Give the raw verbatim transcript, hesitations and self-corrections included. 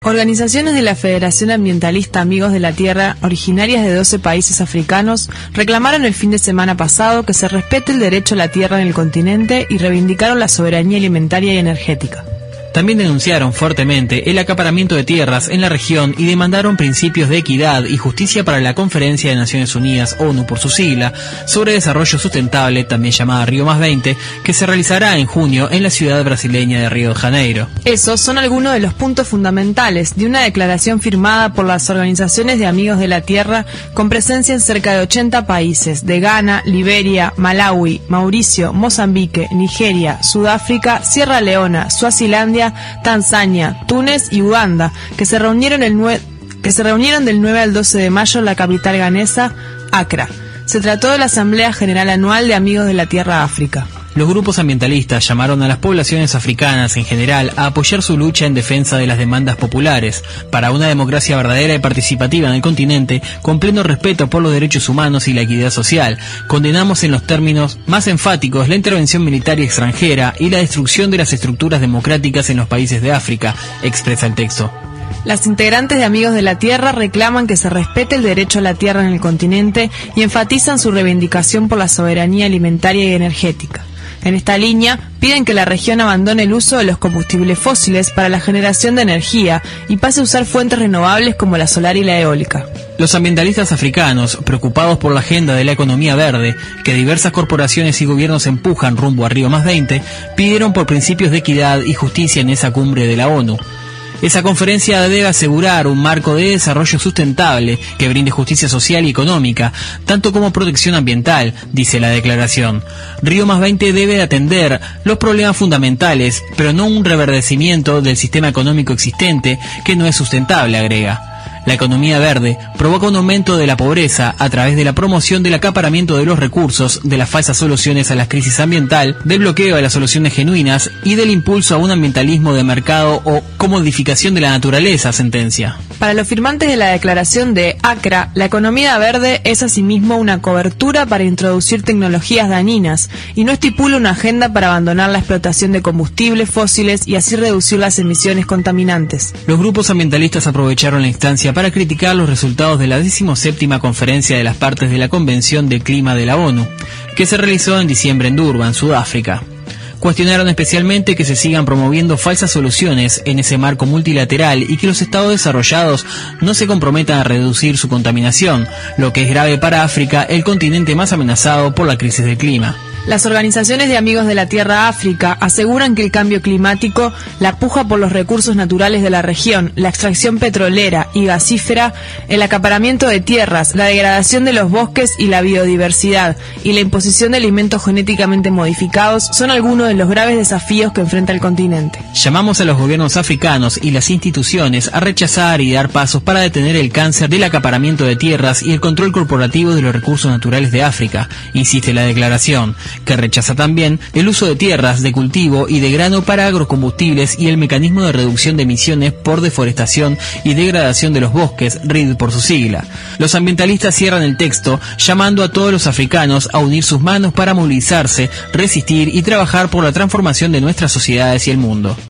Organizaciones de la Federación Ambientalista Amigos de la Tierra, originarias de doce países africanos, reclamaron el fin de semana pasado que se respete el derecho a la tierra en el continente y reivindicaron la soberanía alimentaria y energética. También denunciaron fuertemente el acaparamiento de tierras en la región y demandaron principios de equidad y justicia para la Conferencia de Naciones Unidas, ONU por su sigla, sobre desarrollo sustentable, también llamada Río más veinte, que se realizará en junio en la ciudad brasileña de Río de Janeiro. Esos son algunos de los puntos fundamentales de una declaración firmada por las organizaciones de Amigos de la Tierra con presencia en cerca de ochenta países, de Ghana, Liberia, Malawi, Mauricio, Mozambique, Nigeria, Sudáfrica, Sierra Leona, Suazilandia, Tanzania, Túnez y Uganda, que se reunieron el nue- que se reunieron del nueve al doce de mayo en la capital ghanesa, Accra. Se trató de la Asamblea General Anual de Amigos de la Tierra África. Los grupos ambientalistas llamaron a las poblaciones africanas en general a apoyar su lucha en defensa de las demandas populares para una democracia verdadera y participativa en el continente, con pleno respeto por los derechos humanos y la equidad social. Condenamos en los términos más enfáticos la intervención militar y extranjera y la destrucción de las estructuras democráticas en los países de África, expresa el texto. Las integrantes de Amigos de la Tierra reclaman que se respete el derecho a la tierra en el continente y enfatizan su reivindicación por la soberanía alimentaria y energética. En esta línea, piden que la región abandone el uso de los combustibles fósiles para la generación de energía y pase a usar fuentes renovables como la solar y la eólica. Los ambientalistas africanos, preocupados por la agenda de la economía verde, que diversas corporaciones y gobiernos empujan rumbo a Río más veinte, pidieron por principios de equidad y justicia en esa cumbre de la ONU. Esa conferencia debe asegurar un marco de desarrollo sustentable que brinde justicia social y económica, tanto como protección ambiental, dice la declaración. Río más veinte debe atender los problemas fundamentales, pero no un reverdecimiento del sistema económico existente que no es sustentable, agrega. La economía verde provoca un aumento de la pobreza a través de la promoción del acaparamiento de los recursos, de las falsas soluciones a la crisis ambiental, del bloqueo de las soluciones genuinas y del impulso a un ambientalismo de mercado o comodificación de la naturaleza, sentencia. Para los firmantes de la declaración de Accra, la economía verde es asimismo una cobertura para introducir tecnologías dañinas y no estipula una agenda para abandonar la explotación de combustibles fósiles y así reducir las emisiones contaminantes. Los grupos ambientalistas aprovecharon la instancia para criticar los resultados de la decimoséptima Conferencia de las Partes de la Convención de Clima de la ONU, que se realizó en diciembre en Durban, Sudáfrica. Cuestionaron especialmente que se sigan promoviendo falsas soluciones en ese marco multilateral y que los estados desarrollados no se comprometan a reducir su contaminación, lo que es grave para África, el continente más amenazado por la crisis del clima. Las organizaciones de Amigos de la Tierra África aseguran que el cambio climático, la puja por los recursos naturales de la región, la extracción petrolera y gasífera, el acaparamiento de tierras, la degradación de los bosques y la biodiversidad y la imposición de alimentos genéticamente modificados son algunos de los graves desafíos que enfrenta el continente. Llamamos a los gobiernos africanos y las instituciones a rechazar y dar pasos para detener el cáncer del acaparamiento de tierras y el control corporativo de los recursos naturales de África, insiste la declaración, que rechaza también el uso de tierras de cultivo y de grano para agrocombustibles y el mecanismo de reducción de emisiones por deforestación y degradación de los bosques, R I D por su sigla. Los ambientalistas cierran el texto llamando a todos los africanos a unir sus manos para movilizarse, resistir y trabajar por la transformación de nuestras sociedades y el mundo.